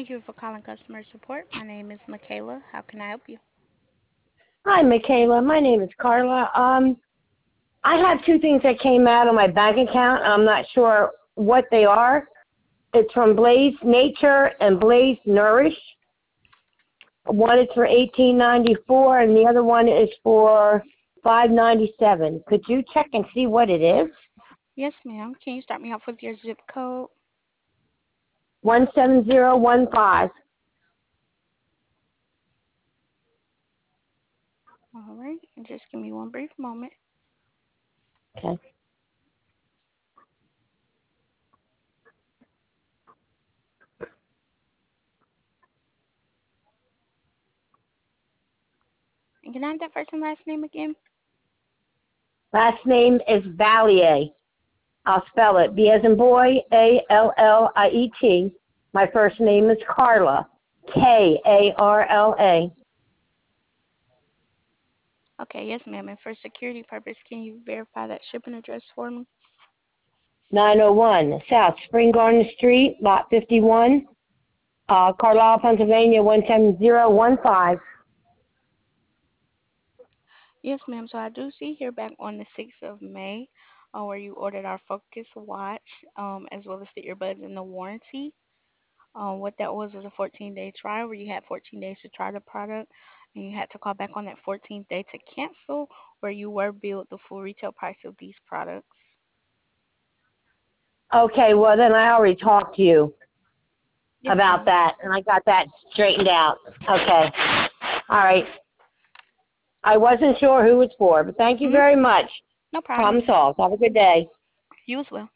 Thank you for calling customer support. My name is Michaela. How can I help you? Hi, Michaela. My name is Carla. I have two things that came out of my bank account. I'm not sure what they are. It's from Blaze Nature and Blaze Nourish. One is for $18.94, and the other one is for $5.97. Could you check and see what it is? Yes, ma'am. Can you start me off with your zip code? 17015. All right. And just give me one brief moment. Okay. And can I have that first and last name again? Last name is Balliet. I'll spell it. B as in boy, Alliet. My first name is Carla. Karla. Okay, yes, ma'am. And for security purpose, can you verify that shipping address for me? 901 South Spring Garden Street, Lot 51, Carlisle, Pennsylvania, 17015. Yes, ma'am. So I do see here back on the 6th of May, where you ordered our Focus Watch, as well as the earbuds and the warranty. What that was a 14-day trial where you had 14 days to try the product, and you had to call back on that 14th day to cancel, where you were billed the full retail price of these products. Okay, well, then I already talked to you Yes, about ma'am. that, and I got that straightened out. Okay. All right. I wasn't sure who it's for, but thank you Mhm. very much. No problem. Problem solved. Have a good day. You as well.